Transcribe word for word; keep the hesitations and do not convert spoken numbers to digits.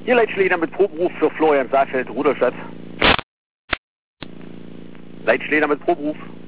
Hier Leitschläger mit Proberuf für Florian Saalfeld, Ruderstadt. Leitschläger mit Proberuf.